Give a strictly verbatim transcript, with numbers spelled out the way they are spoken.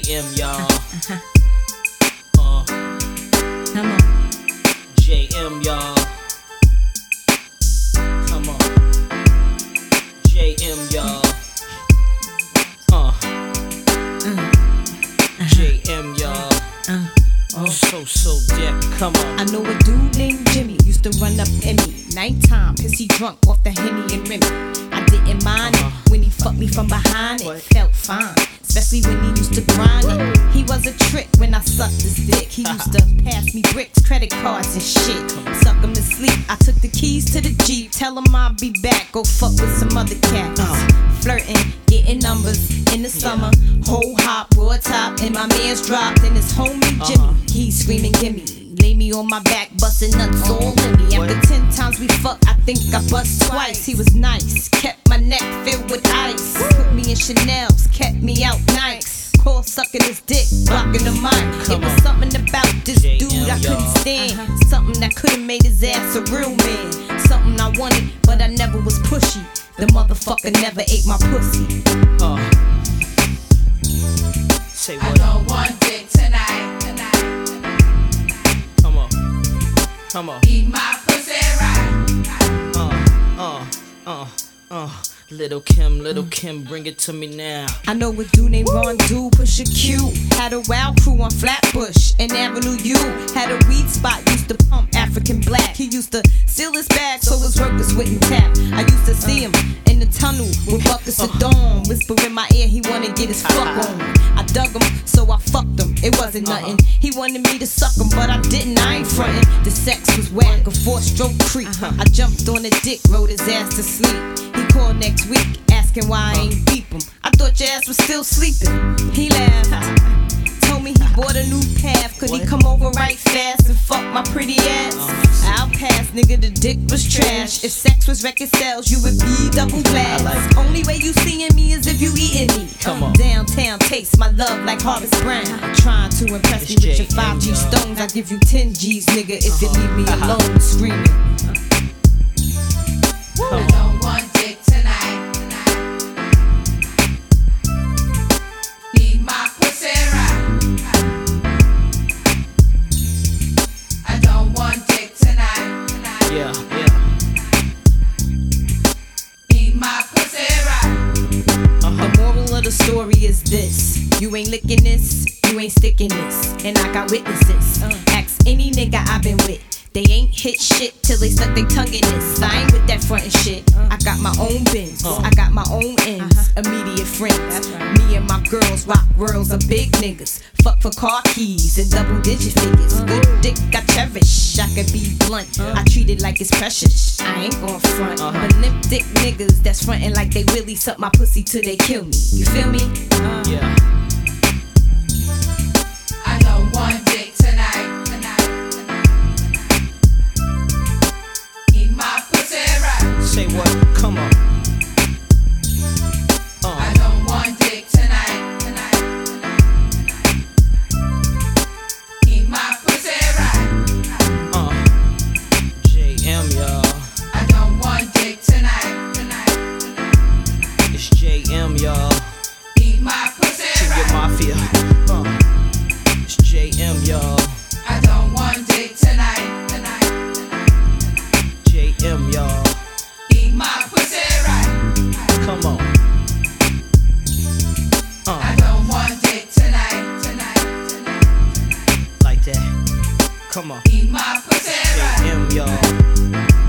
M, y'all. Uh-huh. Uh, Come on. J M, y'all. Come on. J M, y'all. Uh, Uh, J M, y'all. uh, Oh, so, so deaf. Come on. I know a dude named Jimmy used to run up in me. Nighttime, pissy drunk off the Henny and Remy. I didn't mind Uh-huh. it when he fucked me from behind it. What? Felt fine, especially when he used to grind it. He was a trick when I sucked his dick. He used to pass me bricks, credit cards and shit. Suck him to sleep. I took the keys to the Jeep. Tell him I'll be back. Go fuck with some other cats. Flirting, getting numbers in the summer. Whole hop, raw top, and my man's dropped. And his homie Jimmy, Uh-huh. he's screaming, gimme. Lay me on my back, busting nuts all in me. What? After ten times we fucked, I think I bust twice. He was nice, kept my neck filled with ice. Put me in Chanel's, kept me out nice. Call sucking his dick, blocking the mic. It Come was on. something about this J M, dude I couldn't y'all. stand. Something that could've made his ass a real man. Something I wanted, but I never was pushy. The motherfucker never ate my pussy. Uh, say I what? don't want dick tonight, tonight. Come on. Come on. Eat my pussy right. Uh, uh, uh, uh. Little Kim, Little Kim, bring it to me now. I know a dude named Ron Do, Pusha Q. Had a wild crew on Flatbush and Avenue U. Had a weed spot, used to pump African black. He used to steal his bag so his workers wouldn't tap. I used to see him in the tunnel with buckets of dawn. Whisper in my ear, he wanna get his fuck on. I dug him, so I fucked him. It wasn't nothing. He wanted me to suck him, but I didn't. I ain't frontin'. The sex was whack, a four-stroke creep. I jumped on the dick, rode his ass to sleep. He called next week, asking why I ain't beep him. I thought your ass was still sleeping. He laughed, told me he bought a new path. Could he come over right fast and fuck my pretty ass? I'll pass, nigga, the dick was trash. If sex was record sales, you would be double glass. Only way you seeing me is if you eating me. Come on. Downtown taste my love like Harvest Brown. Trying to impress me with your five G stones. I give you ten G's, nigga, if you leave me alone screaming. I don't want dick tonight, tonight. Eat my pussy right. I don't want dick tonight, tonight. Yeah, yeah. Eat my pussy right. The moral of the story is this: you ain't licking this, you ain't sticking this, and I got witnesses. Ask any nigga I've been with. They ain't hit shit till they stuck their tongue in this. I ain't with that frontin' shit. I got my own bins, I got my own ends. Immediate friends. Me and my girls rock worlds of big niggas. Fuck for car keys and double digit figures. Good dick I cherish. I could be blunt. I treat it like it's precious. I ain't gon' front. But limp dick niggas that's frontin' like they really suck my pussy till they kill me. You feel me? Yeah. I don't want dick tonight, tonight. Eat my pussy right. Say what? Come on. I Uh, don't want dick tonight, tonight. Eat my pussy right. uh. J M, y'all. I don't want dick tonight, tonight. It's J M, y'all. Eat my pussy Junior right. Mafia. Uh. It's J M, y'all. I don't want dick tonight, tonight. J M, y'all. Eat my pussy right. Come on. I Uh, don't want dick tonight, tonight, tonight. like that. Come on. Eat my pussy J right. M, y'all.